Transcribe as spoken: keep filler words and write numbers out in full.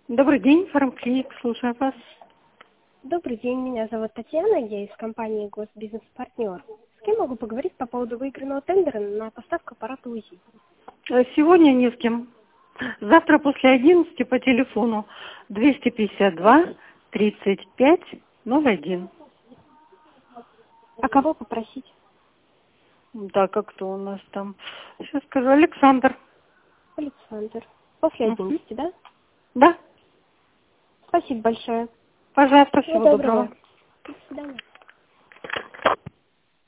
Добрый день, фармклиник, слушаю вас. Добрый день, меня зовут Татьяна, я из компании Госбизнес-партнер. С кем могу поговорить по поводу выигранного тендера на поставку аппарата УЗИ? Э, Сегодня не с кем. Завтра после одиннадцати по телефону двести пятьдесят два тридцать пять ноль один. А кого попросить? Так, а кто у нас там? Сейчас скажу, Александр. Александр. После Мгм. одиннадцати, да? Да, Спасибо большое. пожалуйста, Всего всего доброго. доброго. До свидания.